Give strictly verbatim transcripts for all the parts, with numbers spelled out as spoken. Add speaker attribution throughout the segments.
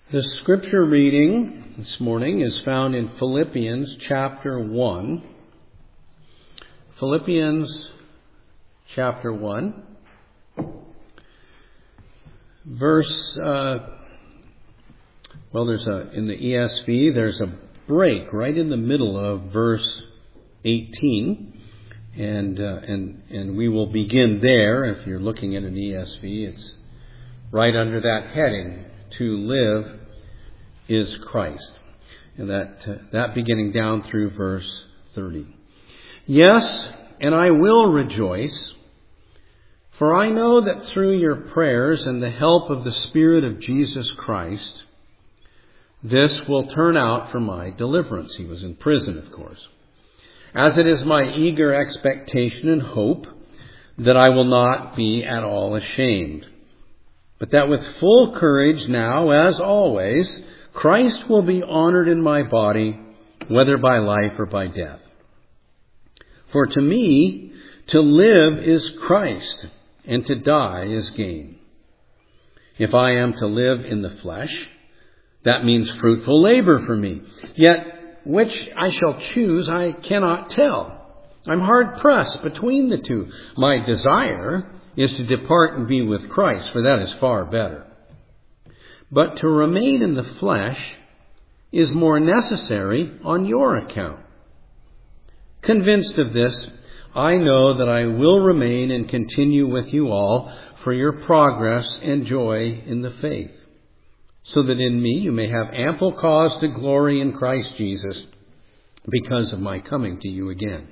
Speaker 1: The scripture reading this morning is found in Philippians chapter one. Philippians chapter one. Verse, uh, well, there's a, in the E S V, there's a break right in the middle of verse eighteen. And, uh, and, and we will begin there. If you're looking at an E S V, it's right under that heading. To live is Christ. And that, uh, that beginning down through verse thirty. Yes, and I will rejoice, for I know that through your prayers and the help of the Spirit of Jesus Christ, this will turn out for my deliverance. He was in prison, of course. As it is my eager expectation and hope that I will not be at all ashamed, but that with full courage now, as always, Christ will be honored in my body, whether by life or by death. For to me, to live is Christ, and to die is gain. If I am to live in the flesh, that means fruitful labor for me. Yet, which I shall choose, I cannot tell. I'm hard pressed between the two. My desire is to depart and be with Christ, for that is far better. But to remain in the flesh is more necessary on your account. Convinced of this, I know that I will remain and continue with you all for your progress and joy in the faith, so that in me you may have ample cause to glory in Christ Jesus because of my coming to you again.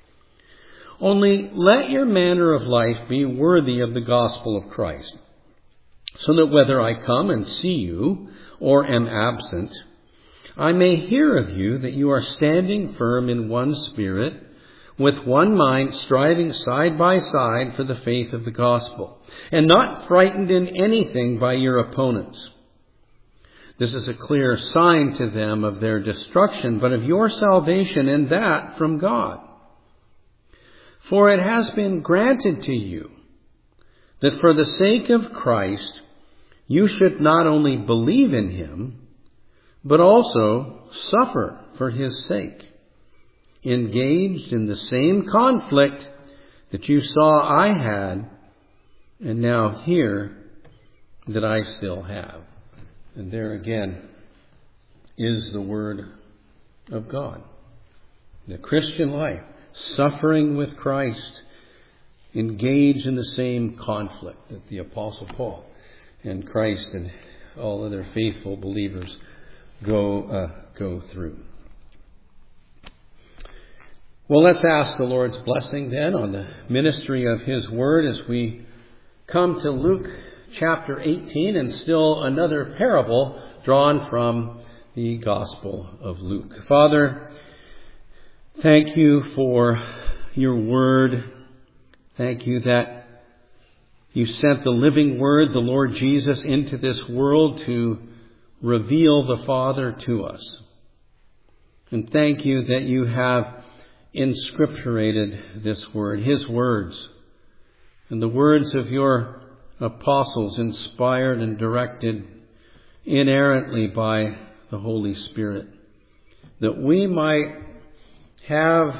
Speaker 1: Only let your manner of life be worthy of the gospel of Christ, so that whether I come and see you or am absent, I may hear of you that you are standing firm in one spirit, with one mind, striving side by side for the faith of the gospel, and not frightened in anything by your opponents. This is a clear sign to them of their destruction, but of your salvation, and that from God. For it has been granted to you that for the sake of Christ, you should not only believe in him, but also suffer for his sake, engaged in the same conflict that you saw I had, and now hear that I still have. And there again is the word of God. The Christian life, suffering with Christ, engaged in the same conflict that the Apostle Paul and Christ and all other faithful believers go uh, go through. Well, let's ask the Lord's blessing then on the ministry of his word as we come to Luke chapter eighteen, and still another parable drawn from the Gospel of Luke. Father, thank you for your word. Thank you that you sent the living word, the Lord Jesus, into this world to reveal the Father to us. And thank you that you have inscripturated this word, his words, and the words of your apostles, inspired and directed inerrantly by the Holy Spirit, that we might have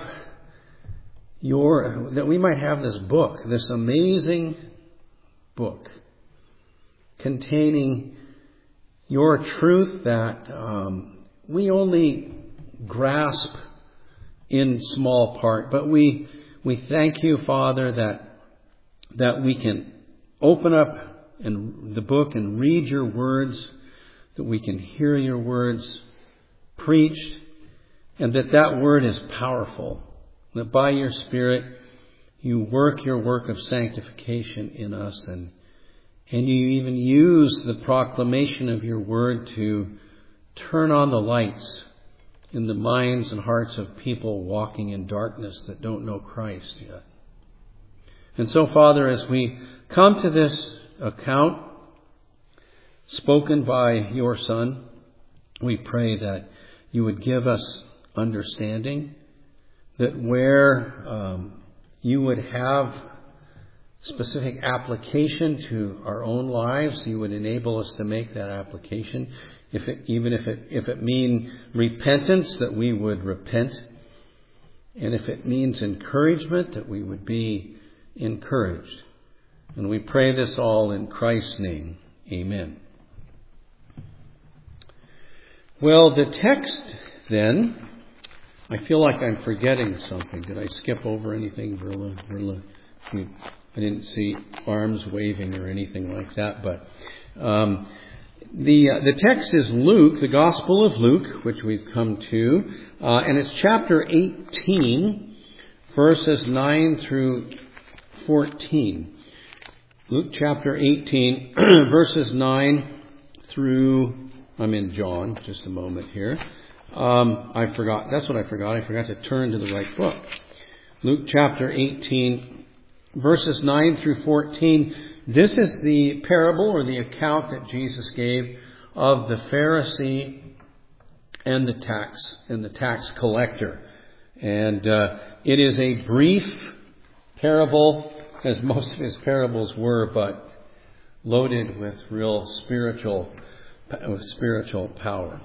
Speaker 1: your, that we might have this book, this amazing book containing your truth that um, we only grasp in small part. But we we thank you, Father, that that we can open up in the book and read your words, that we can hear your words preached, and that that word is powerful, that by your Spirit you work your work of sanctification in us, and and you even use the proclamation of your word to turn on the lights in the minds and hearts of people walking in darkness that don't know Christ yet. And so, Father, as we come to this account spoken by your Son, we pray that you would give us understanding, that where um, you would have specific application to our own lives, you would enable us to make that application. If it, even if it, if it mean repentance, that we would repent. And if it means encouragement, that we would be encouraged. And we pray this all in Christ's name. Amen. Well, the text then, I feel like I'm forgetting something. Did I skip over anything, Verla? Verla, you, I didn't see arms waving or anything like that. But um, the uh, the text is Luke, the Gospel of Luke, which we've come to, uh, and it's chapter eighteen, verses nine through fourteen. Luke chapter eighteen, verses nine through. I'm in John. Just a moment here. Um, I forgot. That's what I forgot. I forgot to turn to the right book. Luke chapter eighteen, verses nine through fourteen. This is the parable or the account that Jesus gave of the Pharisee and the tax and the tax collector. And uh, it is a brief parable, as most of his parables were, but loaded with real spiritual, with spiritual power.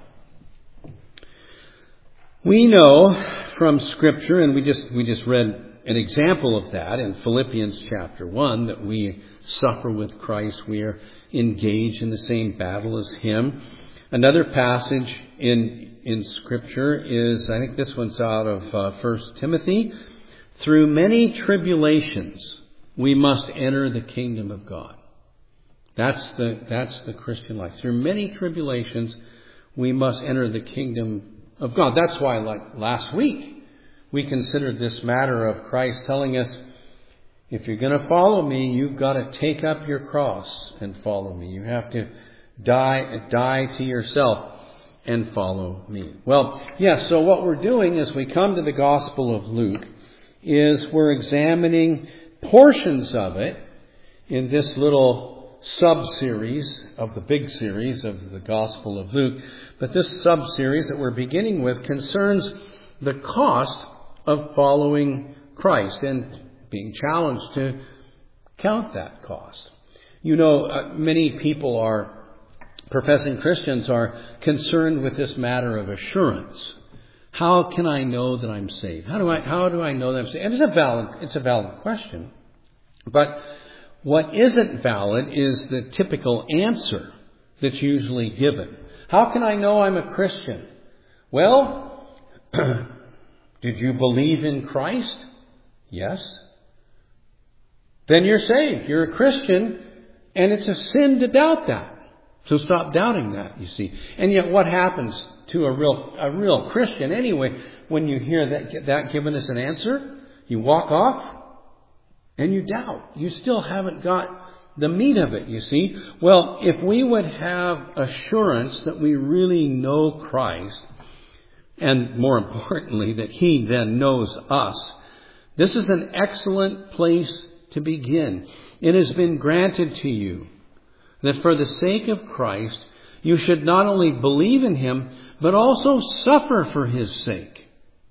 Speaker 1: We know from Scripture, and we just we just read an example of that in Philippians chapter one, that we suffer with Christ. We are engaged in the same battle as Him. Another passage in in Scripture is, I think this one's out of uh, First Timothy. Through many tribulations, we must enter the kingdom of God. That's the that's the Christian life. Through many tribulations, we must enter the kingdom of God. That's why, like last week, we considered this matter of Christ telling us, if you're going to follow me, you've got to take up your cross and follow me. You have to die, die to yourself and follow me. Well, yes, so what we're doing as we come to the Gospel of Luke is we're examining portions of it in this little sub-series of the big series of the Gospel of Luke. But this sub-series that we're beginning with concerns the cost of following Christ and being challenged to count that cost. You know, uh, many people are, professing Christians are concerned with this matter of assurance. How can I know that I'm saved? How do I, how do I know that I'm saved? And it's a valid, it's a valid question. But what isn't valid is the typical answer that's usually given. How can I know I'm a Christian? Well, did you believe in Christ? Yes. Then you're saved. You're a Christian, and it's a sin to doubt that. So stop doubting that, you see. And yet what happens to a real a real Christian anyway when you hear that, that given as an answer? You walk off and you doubt. You still haven't got the meat of it, you see. Well, if we would have assurance that we really know Christ, and more importantly, that He then knows us, this is an excellent place to begin. It has been granted to you that for the sake of Christ, you should not only believe in Him, but also suffer for His sake.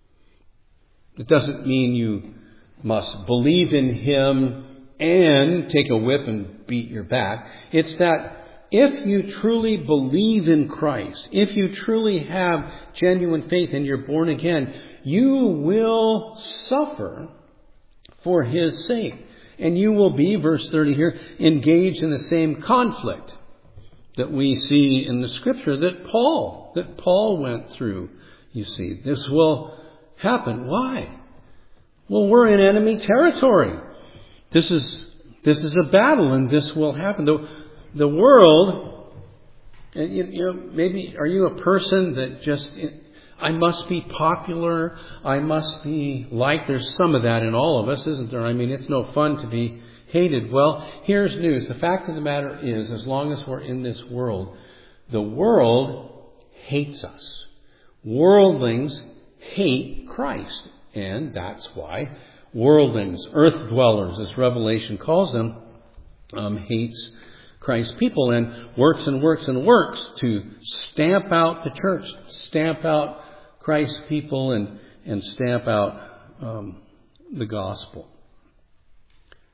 Speaker 1: It doesn't mean you must believe in Him and take a whip and beat your back. It's that if you truly believe in Christ, if you truly have genuine faith and you're born again, you will suffer for His sake. And you will be, verse thirty here, engaged in the same conflict that we see in the Scripture that Paul, that Paul went through. You see, this will happen. Why? Well, we're in enemy territory. This is this is a battle, and this will happen. The, the world, you, you know, maybe are you a person that just, I must be popular, I must be liked. There's some of that in all of us, isn't there? I mean, it's no fun to be hated. Well, here's news. The fact of the matter is, as long as we're in this world, the world hates us. Worldlings hate Christ. And that's why worldlings, earth dwellers, as Revelation calls them, um, hates Christ's people and works and works and works to stamp out the church, stamp out Christ's people, and, and stamp out um, the gospel.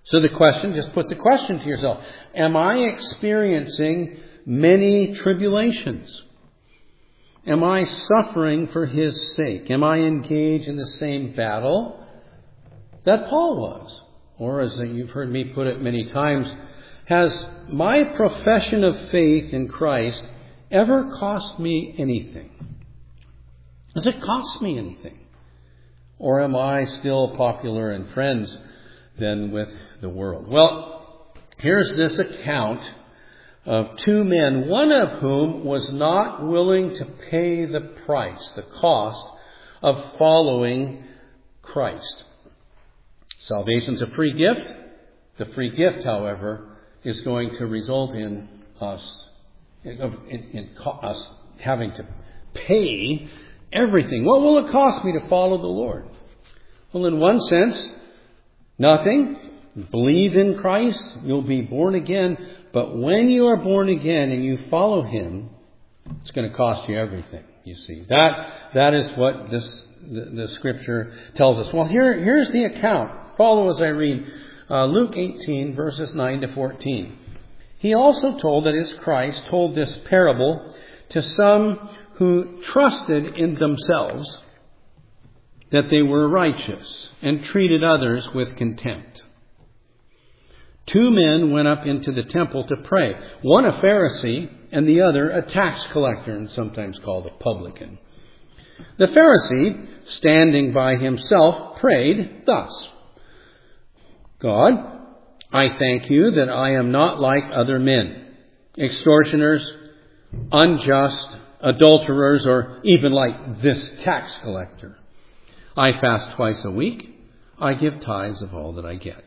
Speaker 1: So the question, just put the question to yourself. Am I experiencing many tribulations? Am I suffering for His sake? Am I engaged in the same battle that Paul was? Or as you've heard me put it many times, has my profession of faith in Christ ever cost me anything? Does it cost me anything? Or am I still popular and friends then with the world? Well, here's this account of two men, one of whom was not willing to pay the price, the cost of following Christ. Salvation's a free gift. The free gift, however, is going to result in us, in, in us having to pay everything. What will it cost me to follow the Lord? Well, in one sense, nothing. Believe in Christ, you'll be born again. But when you are born again and you follow Him, it's going to cost you everything, you see. That that is what this the, the Scripture tells us. Well, here here's the account. Follow as I read uh, Luke eighteen, verses nine to fourteen. He also told, that is Christ, told this parable to some who trusted in themselves that they were righteous and treated others with contempt. Two men went up into the temple to pray. One a Pharisee and the other a tax collector, and sometimes called a publican. The Pharisee, standing by himself, prayed thus: God, I thank you that I am not like other men, extortioners, unjust, adulterers, or even like this tax collector. I fast twice a week. I give tithes of all that I get.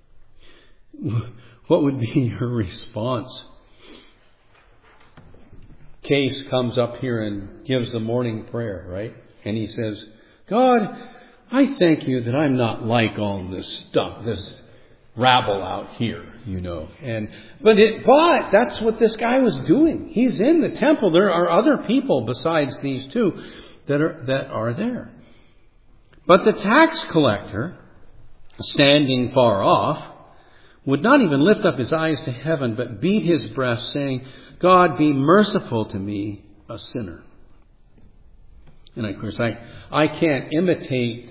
Speaker 1: What would be your response? Case comes up here and gives the morning prayer, right? And he says, God, I thank you that I'm not like all this stuff, this rabble out here, you know. And but it, but that's what this guy was doing. He's in the temple. There are other people besides these two that are that are there. But the tax collector, standing far off, would not even lift up his eyes to heaven, but beat his breast, saying, God, be merciful to me, a sinner. And of course, I, I can't imitate.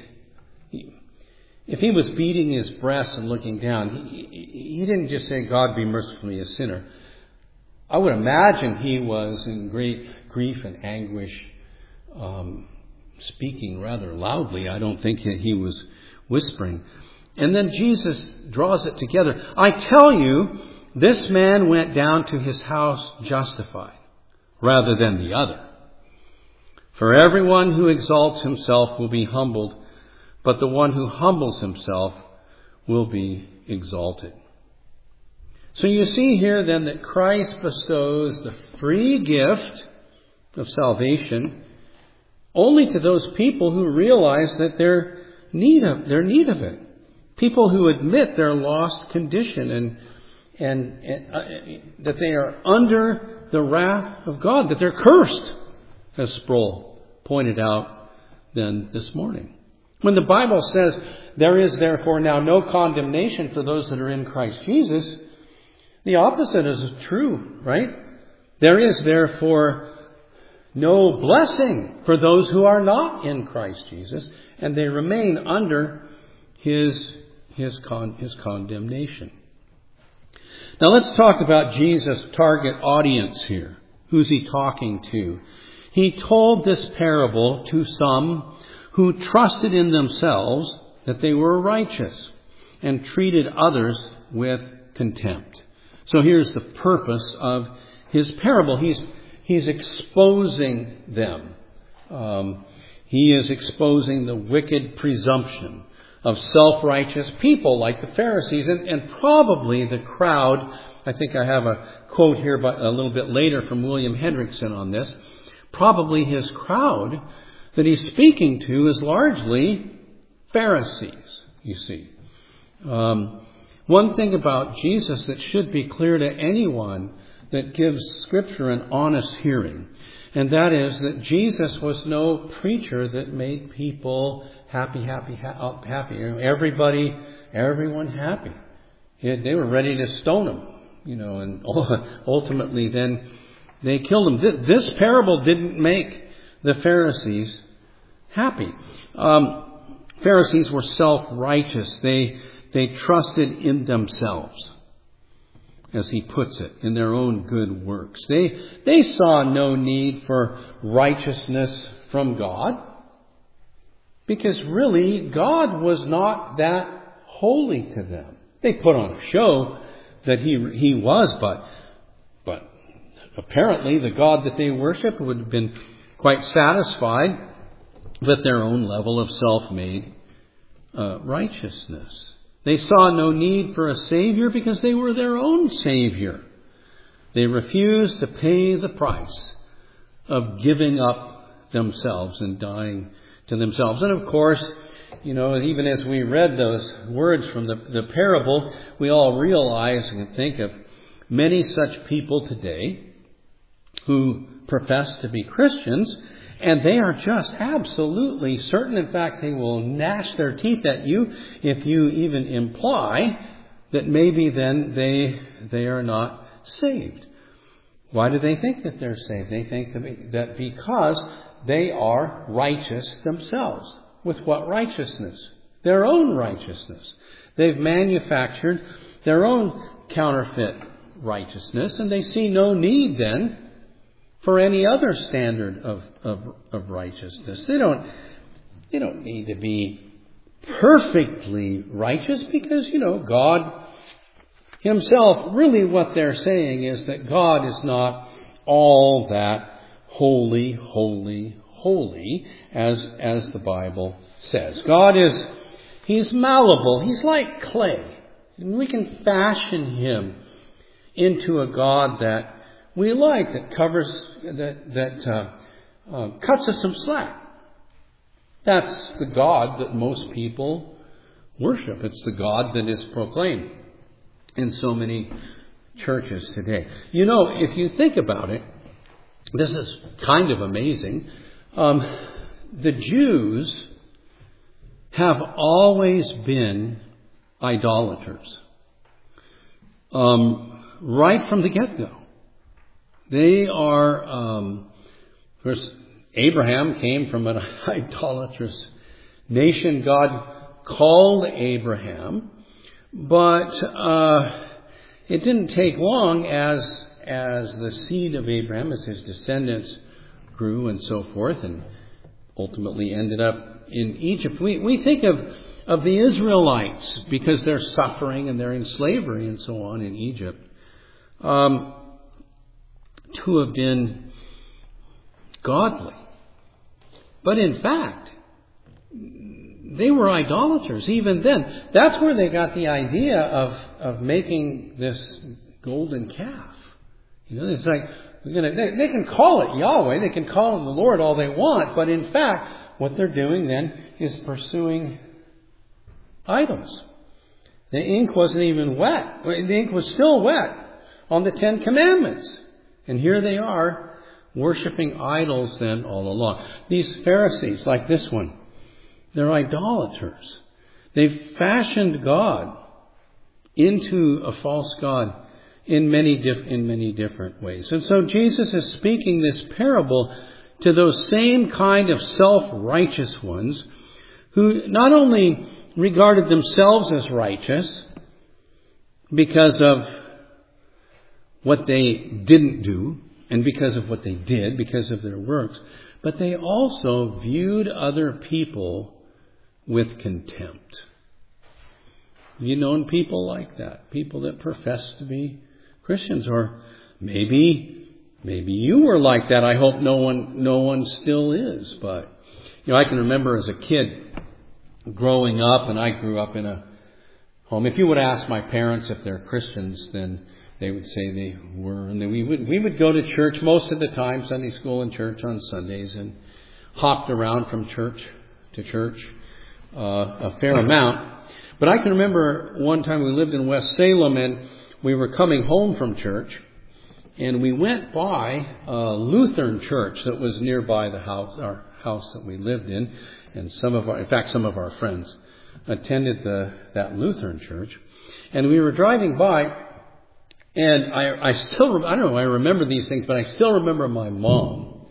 Speaker 1: If he was beating his breast and looking down, he, he didn't just say, God, be merciful to me, a sinner. I would imagine he was in great grief and anguish, um, speaking rather loudly. I don't think that he was whispering. And then Jesus draws it together. I tell you, this man went down to his house justified rather than the other. For everyone who exalts himself will be humbled, but the one who humbles himself will be exalted. So you see here then that Christ bestows the free gift of salvation only to those people who realize that they're need of, they're need of it. People who admit their lost condition and and, and uh, that they are under the wrath of God, that they're cursed, as Sproul pointed out then this morning. When the Bible says, there is therefore now no condemnation for those that are in Christ Jesus, the opposite is true, right? There is therefore no blessing for those who are not in Christ Jesus, and they remain under His His, con, his condemnation. Now let's talk about Jesus' target audience here. Who's He talking to? He told this parable to some who trusted in themselves that they were righteous and treated others with contempt. So here's the purpose of His parable. He's, he's exposing them. Um, he is exposing the wicked presumption of self-righteous people like the Pharisees and, and probably the crowd. I think I have a quote here but a little bit later from William Hendrickson on this. Probably his crowd that he's speaking to is largely Pharisees, you see. Um, one thing about Jesus that should be clear to anyone that gives Scripture an honest hearing, and that is that Jesus was no preacher that made people happy, happy, happy. Everybody, everyone happy. They were ready to stone him, you know, and ultimately then they killed him. This parable didn't make the Pharisees happy. Um, Pharisees were self-righteous. They they trusted in themselves, as he puts it, in their own good works. They they saw no need for righteousness from God, because really God was not that holy to them. They put on a show that he he was, but but apparently the God that they worshipped would have been quite satisfied with their own level of self-made uh, righteousness. They saw no need for a Savior because they were their own Savior. They refused to pay the price of giving up themselves and dying to themselves. And of course, you know, even as we read those words from the, the parable, we all realize and think of many such people today who profess to be Christians, and they are just absolutely certain. In fact, they will gnash their teeth at you if you even imply that maybe then they they are not saved. Why do they think that they're saved? They think that because they are righteous themselves. With what righteousness? Their own righteousness. They've manufactured their own counterfeit righteousness, and they see no need then for any other standard of, of, of righteousness. They don't, they don't need to be perfectly righteous because, you know, God Himself, really what they're saying is that God is not all that holy, holy, holy as, as the Bible says. God is, He's malleable. He's like clay. And we can fashion Him into a God that we like, that covers, that, that uh, uh, cuts us some slack. That's the God that most people worship. It's the God that is proclaimed in so many churches today. You know, if you think about it, this is kind of amazing. Um, the Jews have always been idolaters. Um, right from the get-go. They are, um, of course, Abraham came from an idolatrous nation. God called Abraham, but uh, it didn't take long as as the seed of Abraham, as his descendants grew and so forth, and ultimately ended up in Egypt. We we think of of the Israelites because they're suffering and they're in slavery and so on in Egypt. Um, to have been godly. But in fact, they were idolaters even then. That's where they got the idea of, of making this golden calf. You know, it's like, we're gonna, they, they can call it Yahweh, they can call it the Lord all they want, but in fact, what they're doing then is pursuing idols. The ink wasn't even wet. The ink was still wet on the Ten Commandments. And here they are, worshiping idols then all along. These Pharisees, like this one, they're idolaters. They've fashioned God into a false god in many diff- in many different ways. And so Jesus is speaking this parable to those same kind of self-righteous ones who not only regarded themselves as righteous because of what they didn't do, and because of what they did, because of their works, but they also viewed other people with contempt. Have you known people like that? People that profess to be Christians, or maybe maybe you were like that. I hope no one no one still is. But you know, I can remember as a kid growing up, and I grew up in a home. If you would ask my parents if they're Christians, then they would say they were, and then we would we would go to church most of the time, Sunday school and church on Sundays, and hopped around from church to church uh, a fair amount. But I can remember one time we lived in West Salem, and we were coming home from church, and we went by a Lutheran church that was nearby the house, our house that we lived in, and some of our, in fact, some of our friends attended the that Lutheran church, and we were driving by, and I, I still, I don't know, I remember these things, but I still remember my mom,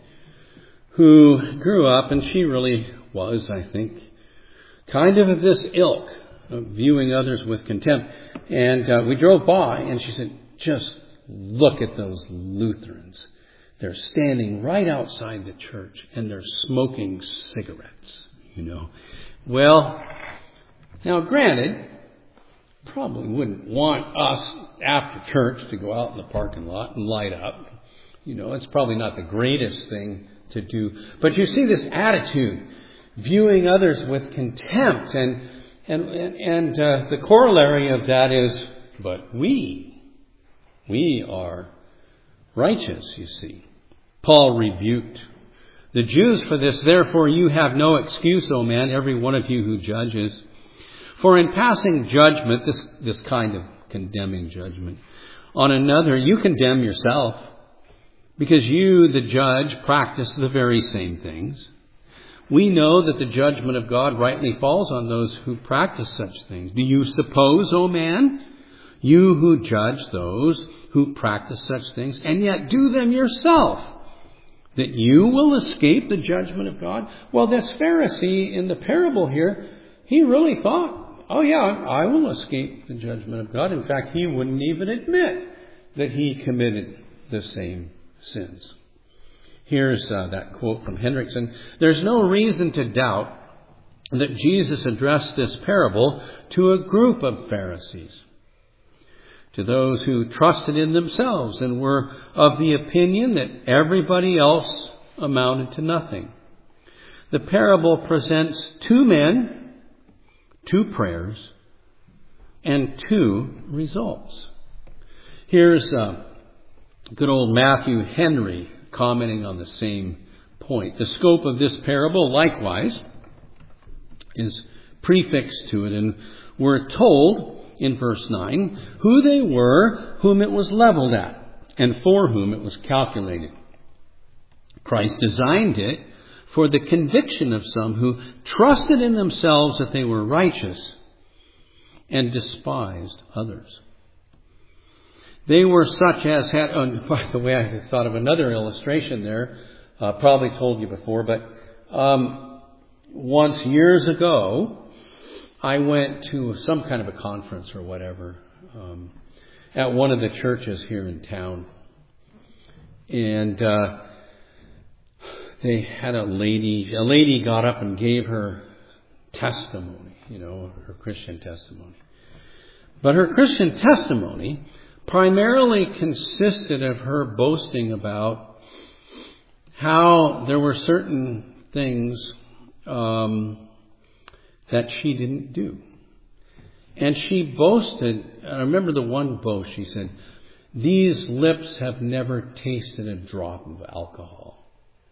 Speaker 1: who grew up, and she really was, I think, kind of of this ilk, of viewing others with contempt. And uh, we drove by, and she said, just look at those Lutherans. They're standing right outside the church, and they're smoking cigarettes, you know. Well, now granted, probably wouldn't want us after church to go out in the parking lot and light up. You know, it's probably not the greatest thing to do. But you see this attitude, viewing others with contempt, and and and, and uh, the corollary of that is, but we, we are righteous, you see. Paul rebuked the Jews for this. Therefore you have no excuse, O man, every one of you who judges. For in passing judgment, this, this kind of condemning judgment, on another, you condemn yourself, because you, the judge, practice the very same things. We know that the judgment of God rightly falls on those who practice such things. Do you suppose, O man, you who judge those who practice such things, and yet do them yourself, that you will escape the judgment of God? Well, this Pharisee in the parable here, he really thought, oh yeah, I will escape the judgment of God. In fact, he wouldn't even admit that he committed the same sins. Here's uh, that quote from Hendrickson. There's no reason to doubt that Jesus addressed this parable to a group of Pharisees, to those who trusted in themselves and were of the opinion that everybody else amounted to nothing. The parable presents two men, two prayers, and two results. Here's uh, good old Matthew Henry commenting on the same point. The scope of this parable, likewise, is prefixed to it, and we're told in verse nine, who they were whom it was leveled at, and for whom it was calculated. Christ designed it for the conviction of some who trusted in themselves that they were righteous and despised others. They were such as had, oh, by the way, I thought of another illustration there, uh, probably told you before, but um, once years ago, I went to some kind of a conference or whatever um, at one of the churches here in town. And uh, they had a lady, a lady got up and gave her testimony, you know, her Christian testimony. But her Christian testimony primarily consisted of her boasting about how there were certain things um that she didn't do. And she boasted, I remember the one boast, she said, these lips have never tasted a drop of alcohol.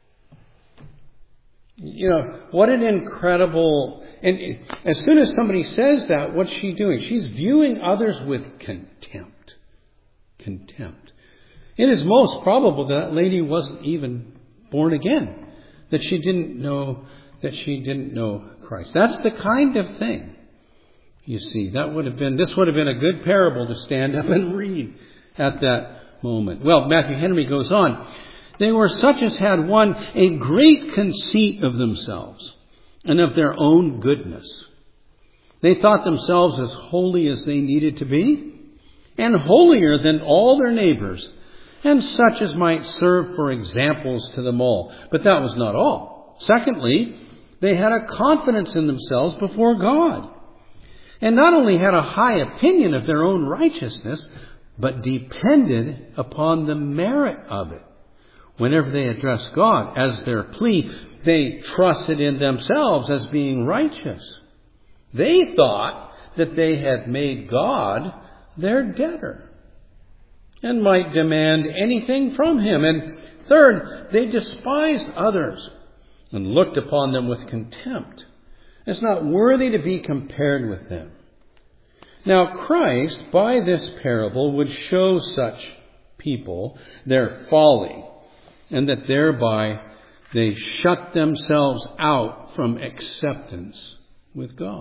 Speaker 1: You know, what an incredible, and as soon as somebody says that, what's she doing? She's viewing others with contempt. Contempt. It is most probable that lady wasn't even born again, that she didn't know, that she didn't know Christ. That's the kind of thing, you see. That would have been, this would have been a good parable to stand up and read at that moment. Well, Matthew Henry goes on. They were such as had one a great conceit of themselves and of their own goodness. They thought themselves as holy as they needed to be, and holier than all their neighbors, and such as might serve for examples to them all. But that was not all. Secondly, they had a confidence in themselves before God, and not only had a high opinion of their own righteousness, but depended upon the merit of it. Whenever they addressed God as their plea, they trusted in themselves as being righteous. They thought that they had made God their debtor and might demand anything from him. And third, they despised others and looked upon them with contempt, as not worthy to be compared with them. Now Christ, by this parable, would show such people their folly, and that thereby they shut themselves out from acceptance with God.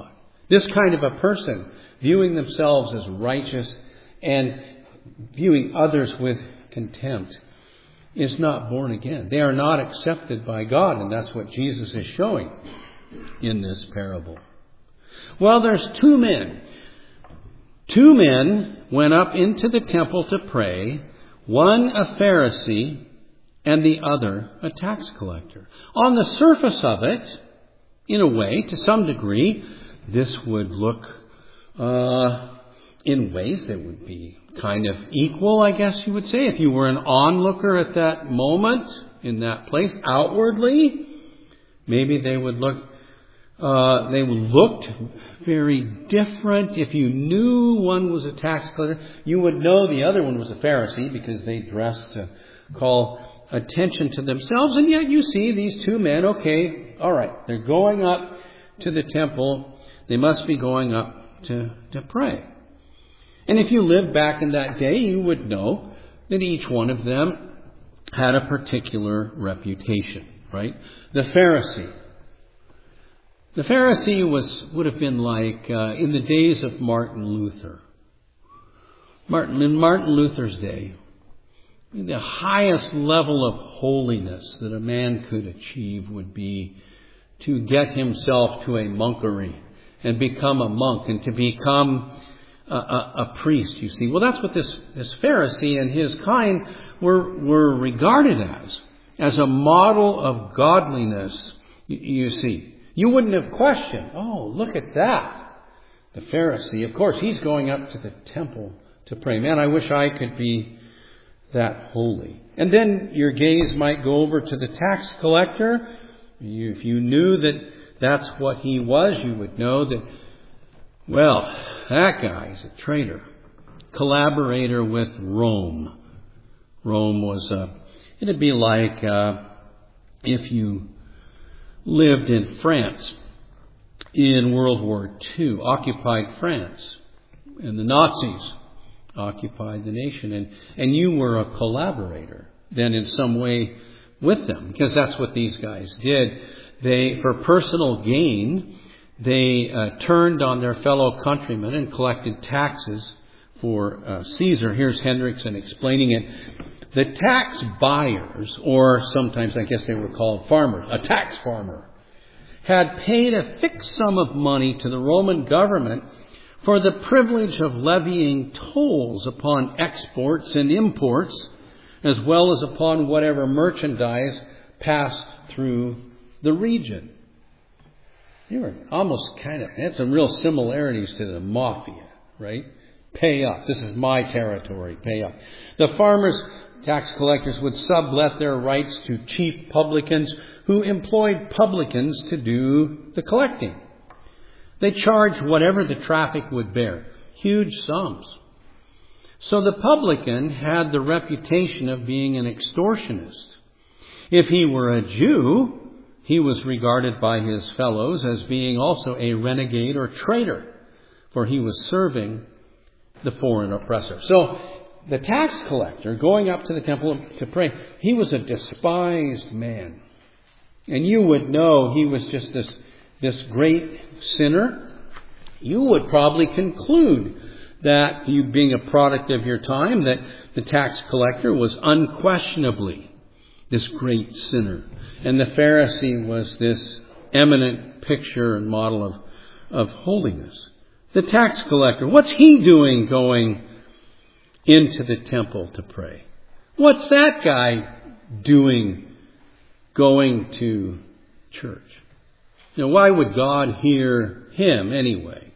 Speaker 1: This kind of a person, viewing themselves as righteous and viewing others with contempt, is not born again. They are not accepted by God, and that's what Jesus is showing in this parable. Well, there's two men. Two men went up into the temple to pray, one a Pharisee and the other a tax collector. On the surface of it, in a way, to some degree, this would look uh, in ways that would be kind of equal, I guess you would say. If you were an onlooker at that moment, in that place, outwardly, maybe they would look, uh, they looked very different. If you knew one was a tax collector, you would know the other one was a Pharisee because they dressed to call attention to themselves. And yet you see these two men, okay, all right, they're going up to the temple. They must be going up to, to pray. And if you lived back in that day, you would know that each one of them had a particular reputation, right? The Pharisee. The Pharisee was would have been like uh, in the days of Martin Luther. Martin in Martin Luther's day, the highest level of holiness that a man could achieve would be to get himself to a monkery and become a monk and to become a, a, a priest, you see. Well, that's what this, this Pharisee and his kind were, were regarded as, as a model of godliness, you, you see. You wouldn't have questioned, oh, look at that. The Pharisee, of course, he's going up to the temple to pray. Man, I wish I could be that holy. And then your gaze might go over to the tax collector. You, if you knew that that's what he was, you would know that, well, that guy is a traitor, collaborator with Rome. Rome was, uh, it'd be like uh, if you lived in France in World War Two, occupied France, and the Nazis occupied the nation, and, and you were a collaborator then in some way with them, because that's what these guys did. They, for personal gain, they uh, turned on their fellow countrymen and collected taxes for uh, Caesar. Here's Hendrickson explaining it. The tax buyers, or sometimes I guess they were called farmers, a tax farmer, had paid a fixed sum of money to the Roman government for the privilege of levying tolls upon exports and imports, as well as upon whatever merchandise passed through the region. They were almost kind of, had some real similarities to the mafia, right? Pay up. This is my territory. Pay up. The farmers, tax collectors, would sublet their rights to chief publicans who employed publicans to do the collecting. They charged whatever the traffic would bear. Huge sums. So the publican had the reputation of being an extortionist. If he were a Jew, he was regarded by his fellows as being also a renegade or traitor, for he was serving the foreign oppressor. So the tax collector going up to the temple to pray, he was a despised man. And you would know he was just this, this great sinner. You would probably conclude that, you being a product of your time, that the tax collector was unquestionably this great sinner. And the Pharisee was this eminent picture and model of, of holiness. The tax collector, what's he doing going into the temple to pray? What's that guy doing going to church? You know, why would God hear him anyway?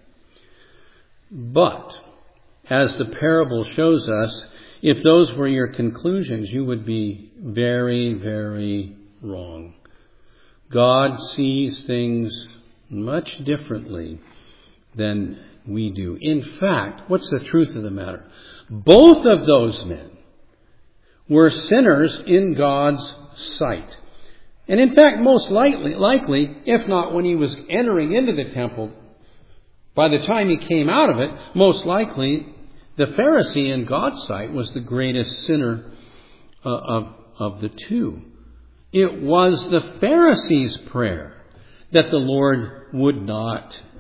Speaker 1: But, as the parable shows us, if those were your conclusions, you would be very, very wrong. God sees things much differently than we do. In fact, what's the truth of the matter? Both of those men were sinners in God's sight. And in fact, most likely, likely, if not when he was entering into the temple, by the time he came out of it, most likely the Pharisee in God's sight was the greatest sinner uh, of, of the two. It was the Pharisee's prayer that the Lord would not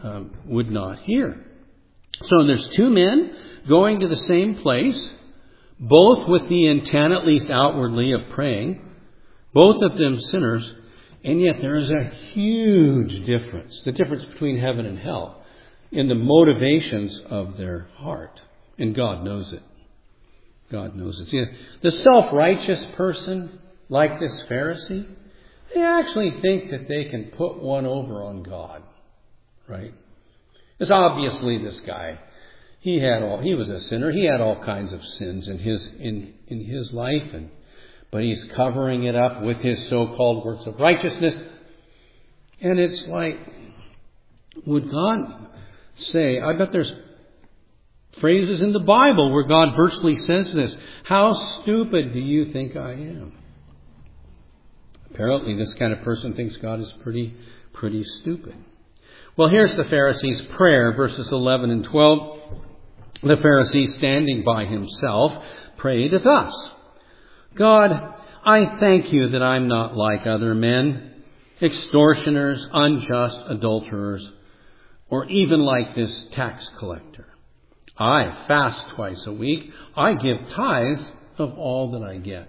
Speaker 1: um, would not hear. So there's two men going to the same place, both with the intent, at least outwardly, of praying, both of them sinners, and yet there is a huge difference, the difference between heaven and hell, in the motivations of their heart. And God knows it. God knows it. See, the self-righteous person, like this Pharisee, they actually think that they can put one over on God, right? It's obviously this guy. He had all. He was a sinner. He had all kinds of sins in his in in his life, and but he's covering it up with his so-called works of righteousness. And it's like, would God say? I bet there's phrases in the Bible where God virtually says this. How stupid do you think I am? Apparently, this kind of person thinks God is pretty, pretty stupid. Well, here's the Pharisee's prayer, verses eleven and twelve. The Pharisee, standing by himself, prayed thus: God, I thank you that I'm not like other men, extortioners, unjust adulterers, or even like this tax collector. I fast twice a week. I give tithes of all that I get.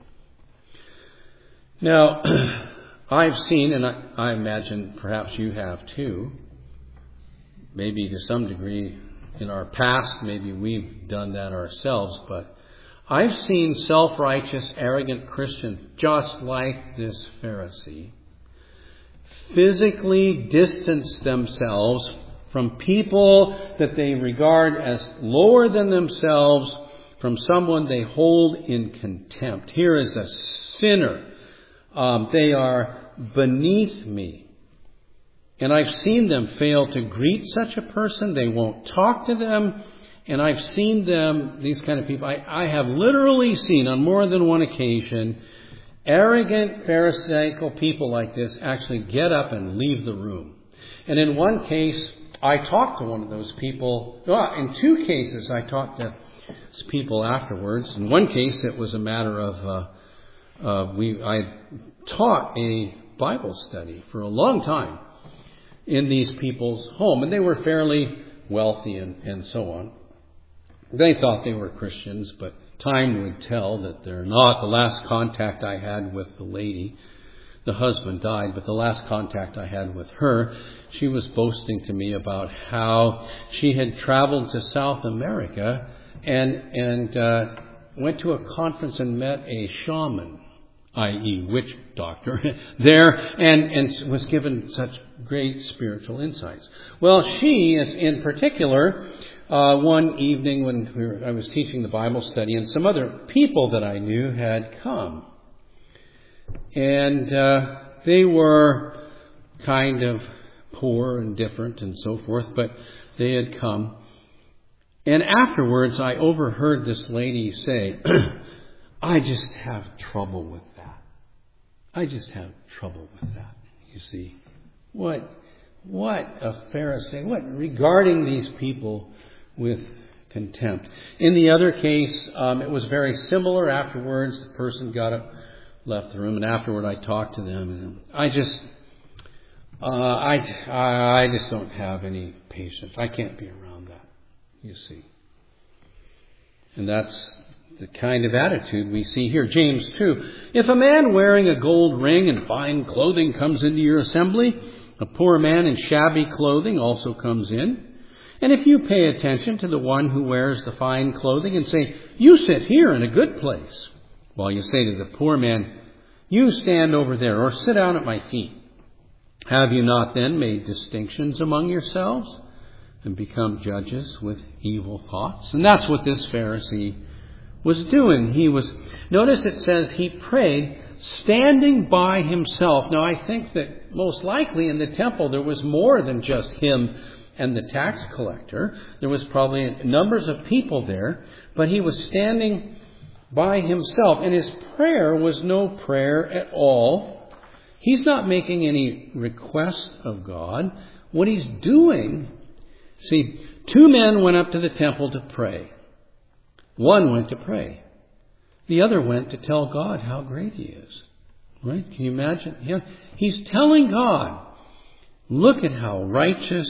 Speaker 1: Now, I've seen, and I, I imagine perhaps you have too, maybe to some degree in our past, maybe we've done that ourselves, but I've seen self-righteous, arrogant Christians, just like this Pharisee, physically distance themselves from people that they regard as lower than themselves, from someone they hold in contempt. Here is a sinner. Um, they are beneath me. And I've seen them fail to greet such a person. They won't talk to them. And I've seen them, these kind of people, I, I have literally seen on more than one occasion, arrogant, pharisaical people like this actually get up and leave the room. And in one case, I talked to one of those people. Well, in two cases, I talked to people afterwards. In one case, it was a matter of, uh, uh, we I taught a Bible study for a long time in these people's home. And they were fairly wealthy and, and so on. They thought they were Christians, but time would tell that they're not. The last contact I had with the lady, the husband died, but the last contact I had with her, she was boasting to me about how she had traveled to South America and and uh, went to a conference and met a shaman, that is witch doctor, there, and, and was given such great spiritual insights. Well, she is in particular, uh, one evening when we were, I was teaching the Bible study, and some other people that I knew had come. And uh, they were kind of poor and different and so forth, but they had come. And afterwards, I overheard this lady say, I just have trouble with that. I just have trouble with that, you see. What, what a Pharisee, what, regarding these people with contempt. In the other case, um, it was very similar. Afterwards, the person got up, left the room, and afterward I talked to them, and I just, uh, I, I just don't have any patience. I can't be around that, you see. And that's the kind of attitude we see here. James two. If a man wearing a gold ring and fine clothing comes into your assembly, a poor man in shabby clothing also comes in. And if you pay attention to the one who wears the fine clothing and say, you sit here in a good place, while you say to the poor man, you stand over there, or sit down at my feet, have you not then made distinctions among yourselves and become judges with evil thoughts? And that's what this Pharisee was doing. He was, notice it says he prayed standing by himself. Now I think that most likely in the temple there was more than just him and the tax collector. There was probably numbers of people there, but he was standing by himself. And his prayer was no prayer at all. He's not making any request of God. What he's doing, see, two men went up to the temple to pray. One went to pray. The other went to tell God how great he is. Right? Can you imagine? Yeah. He's telling God, look at how righteous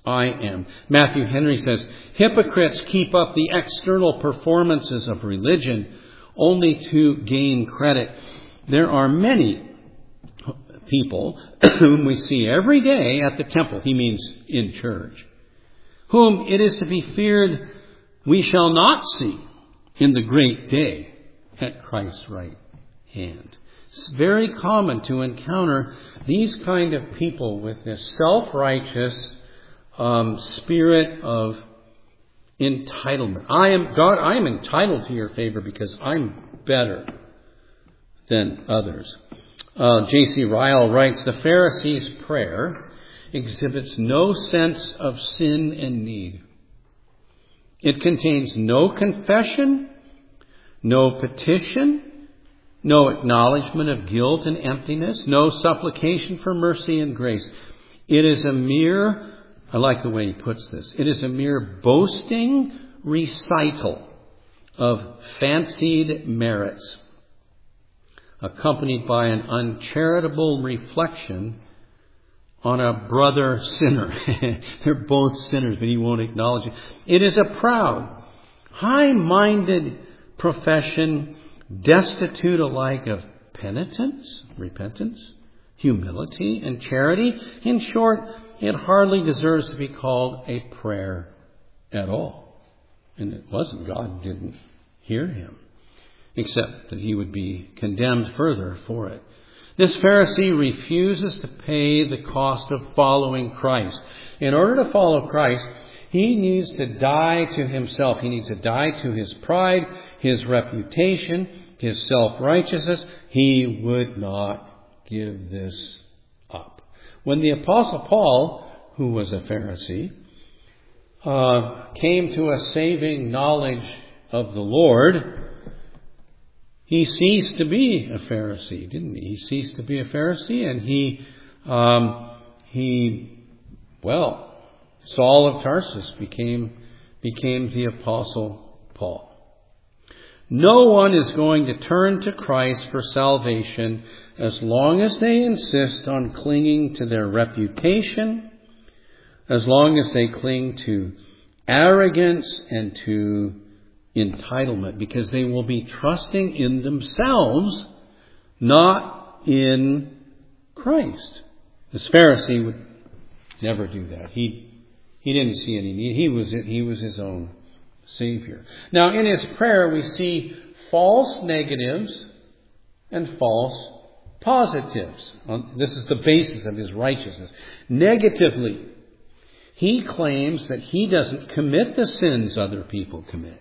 Speaker 1: I am. Matthew Henry says, hypocrites keep up the external performances of religion only to gain credit. There are many people whom we see every day at the temple, he means in church, whom it is to be feared we shall not see in the great day at Christ's right hand. It's very common to encounter these kind of people with this self-righteous um, spirit of entitlement. I am God, I am entitled to your favor because I'm better than others. Uh, J C Ryle writes, the Pharisee's prayer exhibits no sense of sin and need. It contains no confession, no petition, no acknowledgement of guilt and emptiness, no supplication for mercy and grace. It is a mere, I like the way he puts this, it is a mere boasting recital of fancied merits, accompanied by an uncharitable reflection on a brother sinner. They're both sinners, but he won't acknowledge it. It is a proud, high-minded profession, destitute alike of penitence, repentance, humility, and charity. In short, it hardly deserves to be called a prayer at all. And it wasn't. God didn't hear him, except that he would be condemned further for it. This Pharisee refuses to pay the cost of following Christ. In order to follow Christ, he needs to die to himself. He needs to die to his pride, his reputation, his self-righteousness. He would not give this up. When the Apostle Paul, who was a Pharisee, uh, came to a saving knowledge of the Lord, he ceased to be a Pharisee, didn't he? He ceased to be a Pharisee, and he, um, he, well, Saul of Tarsus became became the Apostle Paul. No one is going to turn to Christ for salvation as long as they insist on clinging to their reputation, as long as they cling to arrogance and to entitlement, because they will be trusting in themselves, not in Christ. This Pharisee would never do that. He he didn't see any need. He was he was his own Savior. Now, in his prayer, we see false negatives and false positives. This is the basis of his righteousness. Negatively, he claims that he doesn't commit the sins other people commit.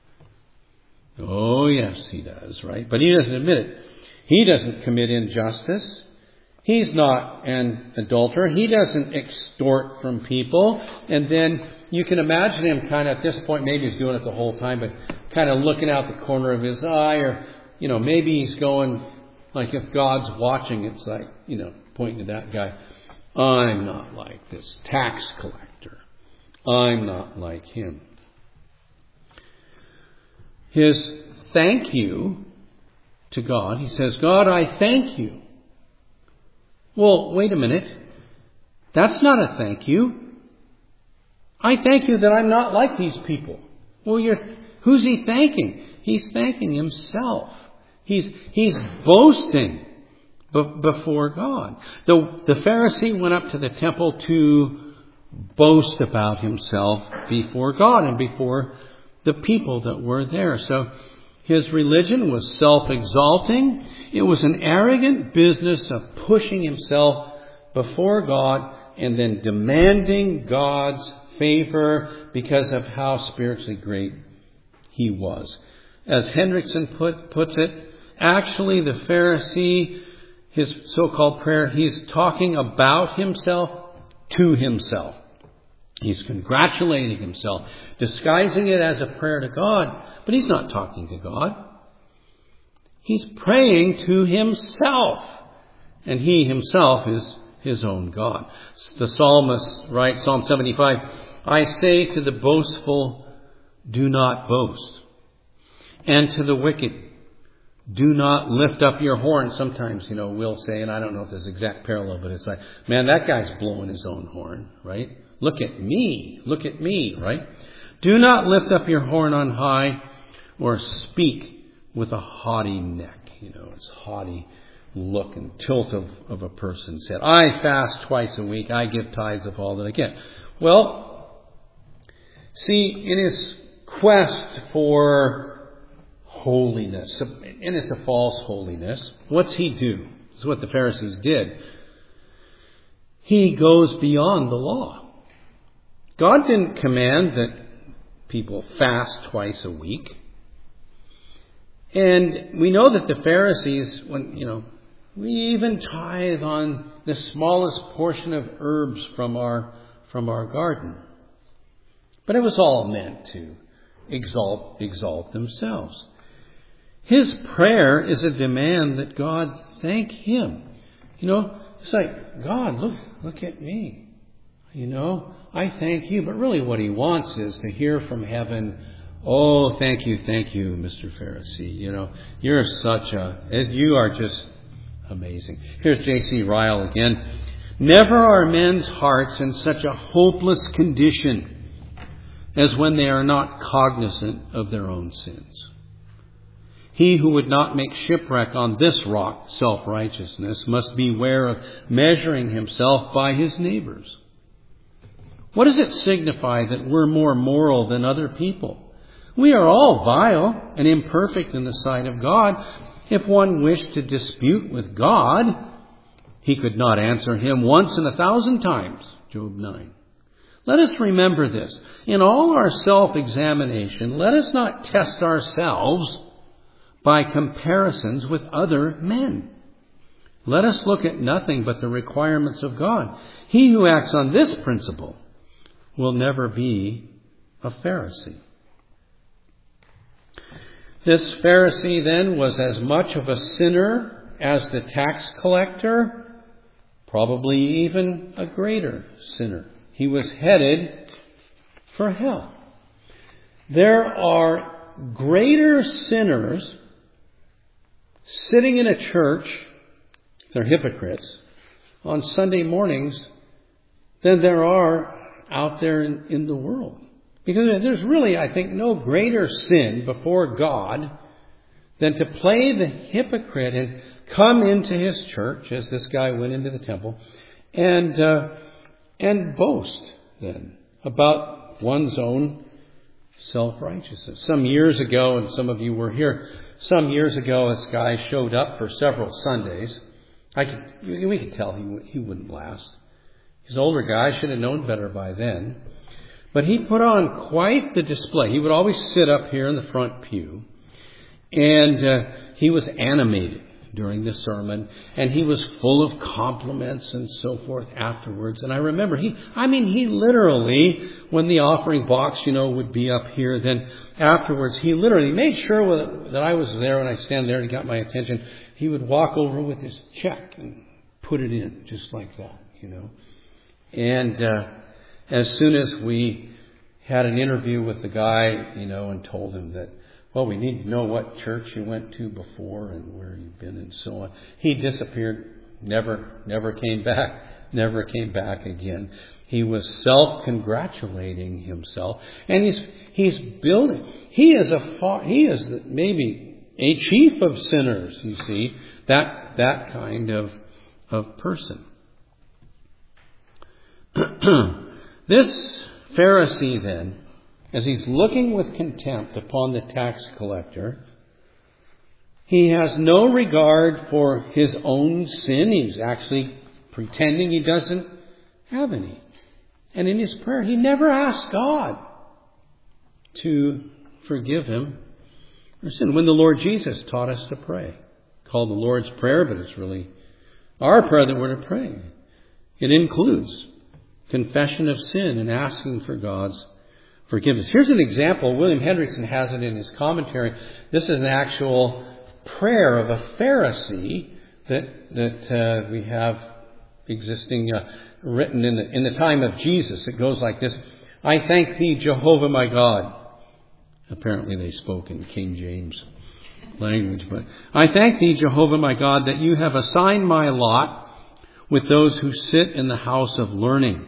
Speaker 1: Oh, yes, he does, right? But he doesn't admit it. He doesn't commit injustice. He's not an adulterer. He doesn't extort from people. And then you can imagine him kind of at this point, maybe he's doing it the whole time, but kind of looking out the corner of his eye, or, you know, maybe he's going, like if God's watching, it's like, you know, pointing to that guy. I'm not like this tax collector. I'm not like him. His thank you to God, he says, God, I thank you. Well, wait a minute. That's not a thank you. I thank you that I'm not like these people. Well, you're, who's he thanking? He's thanking himself. He's, he's boasting b- before God. The, the Pharisee went up to the temple to boast about himself before God and before the people that were there. So his religion was self-exalting. It was an arrogant business of pushing himself before God and then demanding God's favor because of how spiritually great he was. As Hendrickson put, puts it, actually the Pharisee, his so-called prayer, he's talking about himself to himself. He's congratulating himself, disguising it as a prayer to God, but he's not talking to God. He's praying to himself, and he himself is his own God. The psalmist writes, Psalm seventy-five, I say to the boastful, do not boast, and to the wicked, do not lift up your horn. Sometimes, you know, we'll say, and I don't know if there's exact parallel, but it's like, man, that guy's blowing his own horn, right? look at me, look at me, right? Do not lift up your horn on high or speak with a haughty neck. You know, it's haughty look and tilt of, of a person's head. I fast twice a week. I give tithes of all that I get. Well, see, in his quest for holiness, and it's a false holiness, what's he do? This is what the Pharisees did. He goes beyond the law. God didn't command that people fast twice a week. And we know that the Pharisees, when, you know, we even tithe on the smallest portion of herbs from our, from our garden. But it was all meant to exalt, exalt themselves. His prayer is a demand that God thank him. You know, it's like, God, look, look at me. You know, I thank you. But really what he wants is to hear from heaven, oh, thank you, thank you, Mister Pharisee. You know, you're such a, you are just amazing. Here's J C Ryle again. Never are men's hearts in such a hopeless condition as when they are not cognizant of their own sins. He who would not make shipwreck on this rock, self-righteousness, must beware of measuring himself by his neighbors. What does it signify that we're more moral than other people? We are all vile and imperfect in the sight of God. If one wished to dispute with God, he could not answer him once in a thousand times. Job nine. Let us remember this. In all our self-examination, let us not test ourselves by comparisons with other men. Let us look at nothing but the requirements of God. He who acts on this principle will never be a Pharisee. This Pharisee then was as much of a sinner as the tax collector, probably even a greater sinner. He was headed for hell. There are greater sinners sitting in a church, they're hypocrites, on Sunday mornings than there are out there in, in the world. Because there's really, I think, no greater sin before God than to play the hypocrite and come into his church, as this guy went into the temple, and uh, and boast then about one's own self-righteousness. Some years ago, and some of you were here, some years ago, this guy showed up for several Sundays. I could, we could tell he he wouldn't last. He's an older guy, should have known better by then. But he put on quite the display. He would always sit up here in the front pew. And uh, he was animated during the sermon. And he was full of compliments and so forth afterwards. And I remember he, I mean, he literally, when the offering box, you know, would be up here, then afterwards, he literally made sure that I was there when I stand there and got my attention. He would walk over with his check and put it in just like that, you know. And uh, as soon as we had an interview with the guy, you know, and told him that, well, we need to know what church you went to before and where you've been and so on, he disappeared, never, never came back, never came back again. He was self-congratulating himself, and he's he's building. He is a far, he is maybe a chief of sinners. You see, that that kind of of person. This Pharisee then, as he's looking with contempt upon the tax collector, he has no regard for his own sin. He's actually pretending he doesn't have any. And in his prayer, he never asked God to forgive him for sin. When the Lord Jesus taught us to pray, called the Lord's Prayer, but it's really our prayer that we're to pray. It includes confession of sin and asking for God's forgiveness. Here's an example. William Hendrickson has it in his commentary. This is an actual prayer of a Pharisee that that uh, we have existing, uh, written in the in the time of Jesus. It goes like this: I thank thee, Jehovah my God. Apparently they spoke in King James language, but I thank thee, Jehovah my God, that you have assigned my lot with those who sit in the house of learning.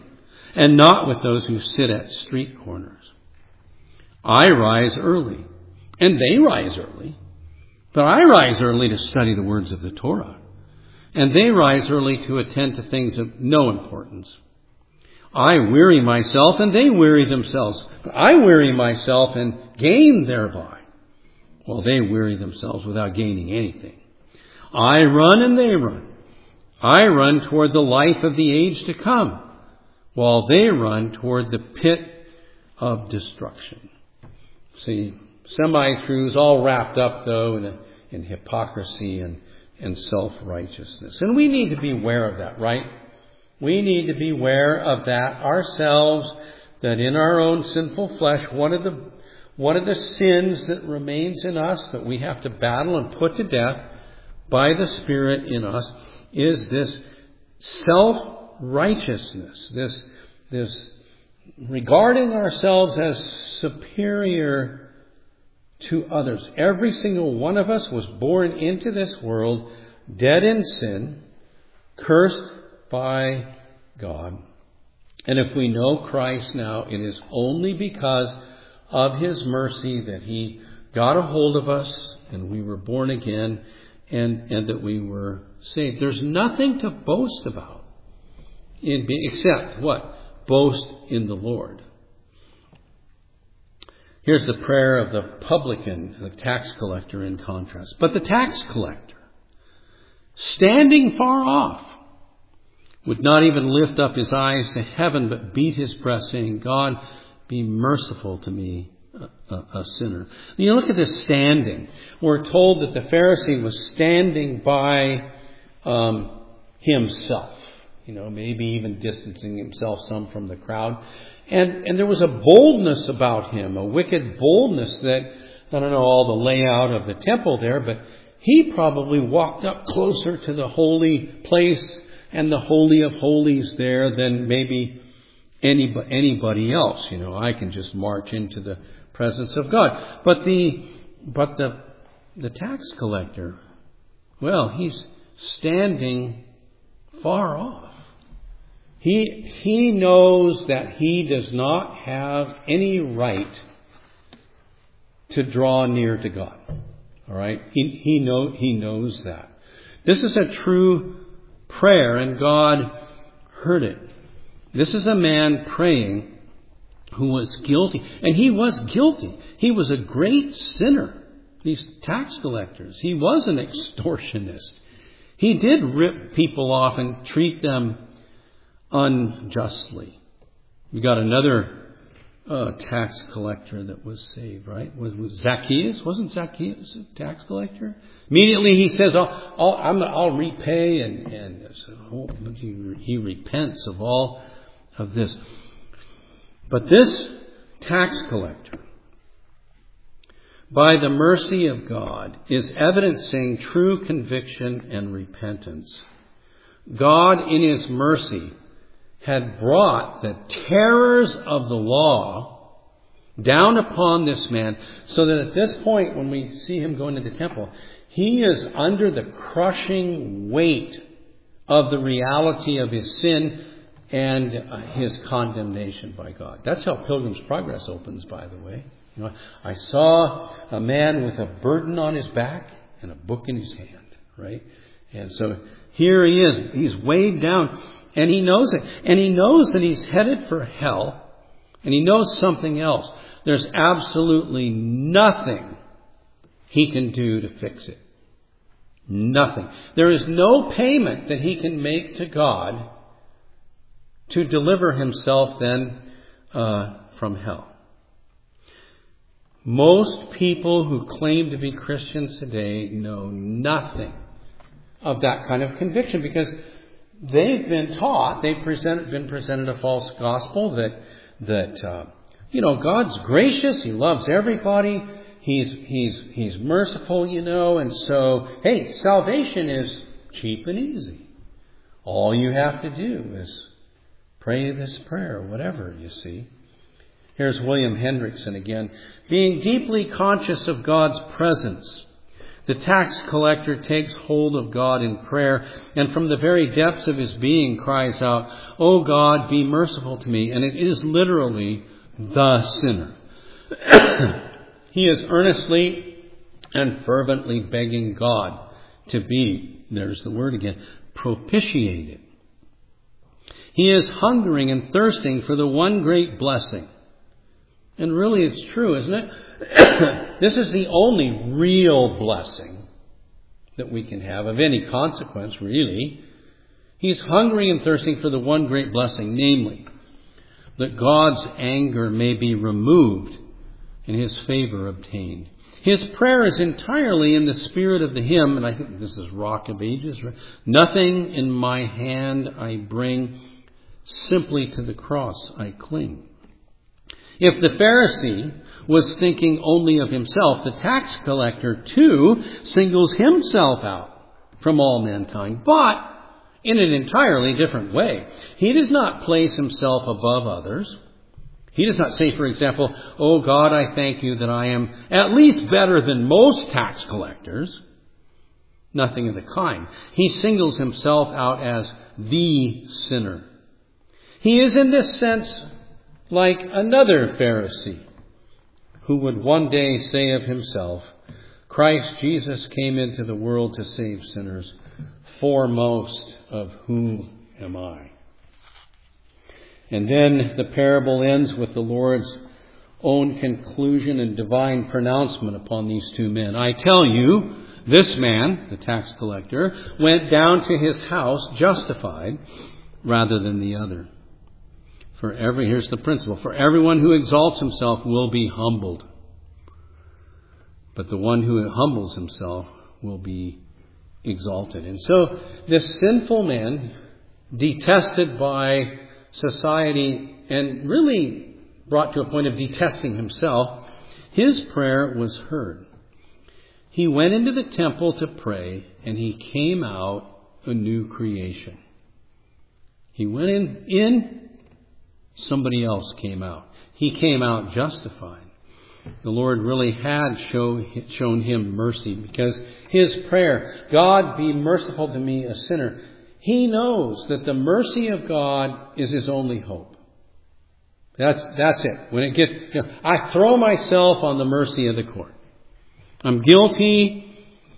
Speaker 1: and not with those who sit at street corners. I rise early, and they rise early, but I rise early to study the words of the Torah, and they rise early to attend to things of no importance. I weary myself, and they weary themselves. I weary myself and gain thereby, while they weary themselves without gaining anything. I run, and they run. I run toward the life of the age to come, while they run toward the pit of destruction. See, semi-truths all wrapped up, though, in, a, in hypocrisy and, and self-righteousness. And we need to be aware of that, right? We need to be aware of that ourselves, that in our own sinful flesh, one of the one of the sins that remains in us that we have to battle and put to death by the Spirit in us is this self-righteousness, this, this regarding ourselves as superior to others. Every single one of us was born into this world dead in sin, cursed by God. And if we know Christ now, it is only because of His mercy that He got a hold of us and we were born again and, and that we were saved. There's nothing to boast about in, except what? Boast in the Lord. Here's the prayer of the publican, the tax collector in contrast. But the tax collector, standing far off, would not even lift up his eyes to heaven, but beat his breast, saying, God, be merciful to me, a, a, a sinner. And you look at this standing. We're told that the Pharisee was standing by um, himself. You know, maybe even distancing himself some from the crowd. And, and there was a boldness about him, a wicked boldness that, I don't know all the layout of the temple there, but he probably walked up closer to the holy place and the Holy of Holies there than maybe anybody, anybody else. You know, I can just march into the presence of God. But the, but the, the tax collector, well, he's standing far off. He, he knows that he does not have any right to draw near to God. All right? He, he, know, he knows that. This is a true prayer, and God heard it. This is a man praying who was guilty. And he was guilty. He was a great sinner. These tax collectors. He was an extortionist. He did rip people off and treat them unjustly. We got another uh, tax collector that was saved, right? Was, was Zacchaeus? Wasn't Zacchaeus a tax collector? Immediately he says, I'll, I'll, I'm, I'll repay, and, and so, oh, he, he repents of all of this. But this tax collector, by the mercy of God, is evidencing true conviction and repentance. God, in His mercy, had brought the terrors of the law down upon this man, so that at this point, when we see him go into the temple, he is under the crushing weight of the reality of his sin and his condemnation by God. That's how Pilgrim's Progress opens, by the way. You know, I saw a man with a burden on his back and a book in his hand, right? And so here he is. He's weighed down, and he knows it. And he knows that he's headed for hell, and he knows something else. There's absolutely nothing he can do to fix it. Nothing. There is no payment that he can make to God to deliver himself then uh, from hell. Most people who claim to be Christians today know nothing of that kind of conviction, because they've been taught, they've presented, been presented a false gospel that that uh, you know, God's gracious, He loves everybody, He's He's He's merciful, you know, and so hey, salvation is cheap and easy. All you have to do is pray this prayer, whatever, you see. Here's William Hendrickson again. Being deeply conscious of God's presence, The tax collector takes hold of God in prayer, and from the very depths of his being cries out, "O God, be merciful to me." And it is literally the sinner. He is earnestly and fervently begging God to be, there's the word again, propitiated. He is hungering and thirsting for the one great blessing. And really it's true, isn't it? This is the only real blessing that we can have of any consequence, really. He's hungry and thirsting for the one great blessing, namely, that God's anger may be removed and his favor obtained. His prayer is entirely in the spirit of the hymn, and I think this is Rock of Ages, right? Nothing in my hand I bring, simply to the cross I cling. If the Pharisee was thinking only of himself, the tax collector too singles himself out from all mankind, but in an entirely different way. He does not place himself above others. He does not say, for example, "Oh God, I thank you that I am at least better than most tax collectors." Nothing of the kind. He singles himself out as the sinner. He is in this sense like another Pharisee who would one day say of himself, "Christ Jesus came into the world to save sinners, foremost of whom am I." And then the parable ends with the Lord's own conclusion and divine pronouncement upon these two men. "I tell you, this man," the tax collector, "went down to his house justified rather than the other. For every, here's the principle, for everyone who exalts himself will be humbled, but the one who humbles himself will be exalted." And so this sinful man, detested by society and really brought to a point of detesting himself, his prayer was heard. He went into the temple to pray, and he came out a new creation. He went in, in somebody else came out. He came out justified. The Lord really had show, shown him mercy, because his prayer, "God, be merciful to me, a sinner," he knows that the mercy of God is his only hope. That's that's it. When it gets, you know, I throw myself on the mercy of the court. I'm guilty.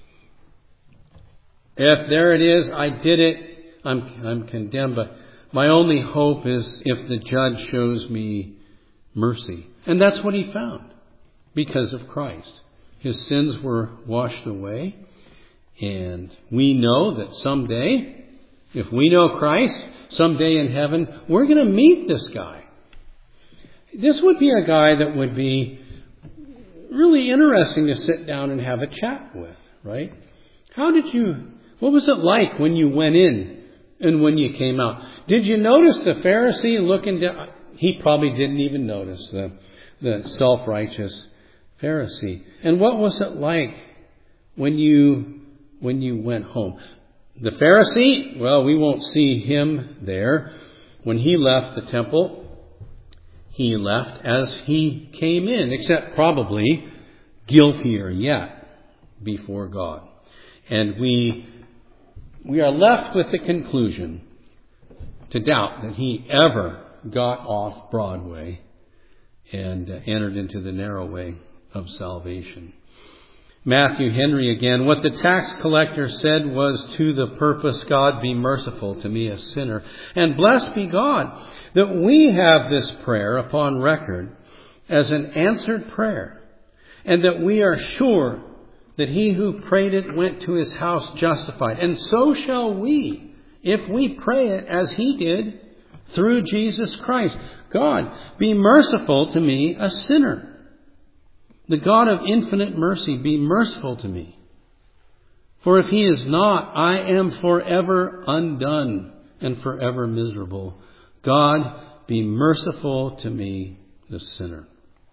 Speaker 1: If there it is, I did it. I'm I'm condemned, but my only hope is if the judge shows me mercy. And that's what he found because of Christ. His sins were washed away. And we know that someday, if we know Christ, someday in heaven, we're going to meet this guy. This would be a guy that would be really interesting to sit down and have a chat with, right? How did you, what was it like when you went in and when you came out? Did you notice the Pharisee looking down? He probably didn't even notice the, the self-righteous Pharisee. And what was it like when you when you went home? The Pharisee, well, we won't see him there. When he left the temple, he left as he came in, except probably guiltier yet before God. And we we are left with the conclusion to doubt that he ever got off Broadway and uh, entered into the narrow way of salvation. Matthew Henry again, "What the tax collector said was to the purpose, God be merciful to me, a sinner. And blessed be God that we have this prayer upon record as an answered prayer, and that we are sure that he who prayed it went to his house justified. And so shall we, if we pray it as he did through Jesus Christ. God, be merciful to me, a sinner. The God of infinite mercy, be merciful to me. For if he is not, I am forever undone and forever miserable. God, be merciful to me, the sinner."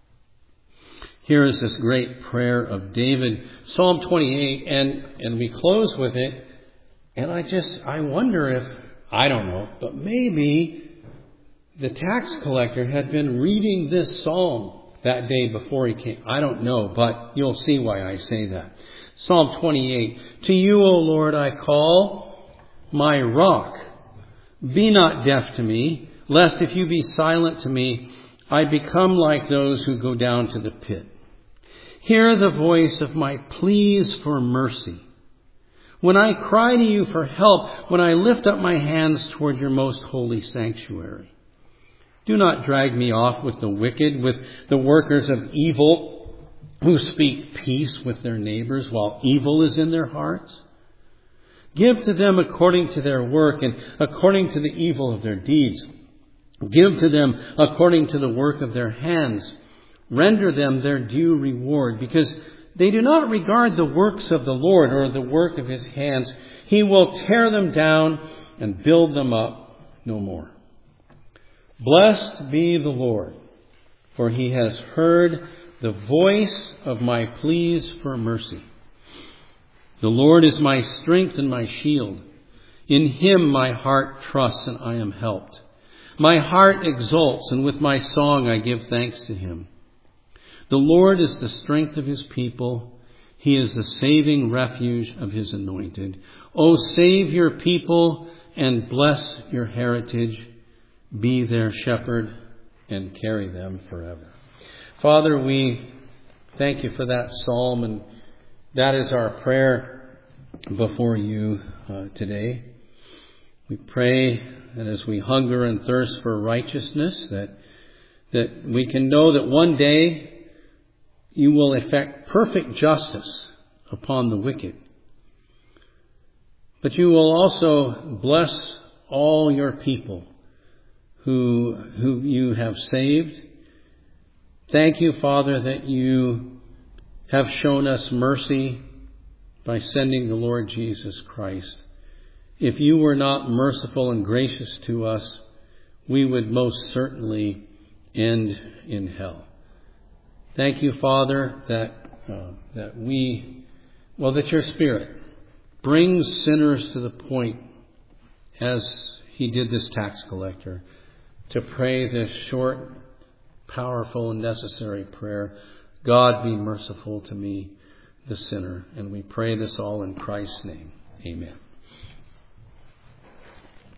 Speaker 1: Here is this great prayer of David, Psalm twenty-eight, and, and we close with it. And I just, I wonder if, I don't know, but maybe the tax collector had been reading this psalm that day before he came. I don't know, but you'll see why I say that. Psalm twenty-eight. To you, O Lord, I call, my rock. Be not deaf to me, lest if you be silent to me, I become like those who go down to the pit. Hear the voice of my pleas for mercy. When I cry to you for help, when I lift up my hands toward your most holy sanctuary. Do not drag me off with the wicked, with the workers of evil, who speak peace with their neighbors while evil is in their hearts. Give to them according to their work and according to the evil of their deeds. Give to them according to the work of their hands. Render them their due reward, because they do not regard the works of the Lord or the work of his hands. He will tear them down and build them up no more. Blessed be the Lord, for he has heard the voice of my pleas for mercy. The Lord is my strength and my shield. In him my heart trusts and I am helped. My heart exults, and with my song I give thanks to him. The Lord is the strength of his people. He is the saving refuge of his anointed. O save your people and bless your heritage. Be their shepherd and carry them forever. Father, we thank you for that psalm, and that is our prayer before you uh, today. We pray that as we hunger and thirst for righteousness, that that we can know that one day you will effect perfect justice upon the wicked. But you will also bless all your people who who you have saved. Thank you, Father, that you have shown us mercy by sending the Lord Jesus Christ. If you were not merciful and gracious to us, we would most certainly end in hell. Thank you, Father, that uh, that we, well, that your Spirit brings sinners to the point, as he did this tax collector, to pray this short, powerful, and necessary prayer. God, be merciful to me, the sinner. And we pray this all in Christ's name. Amen.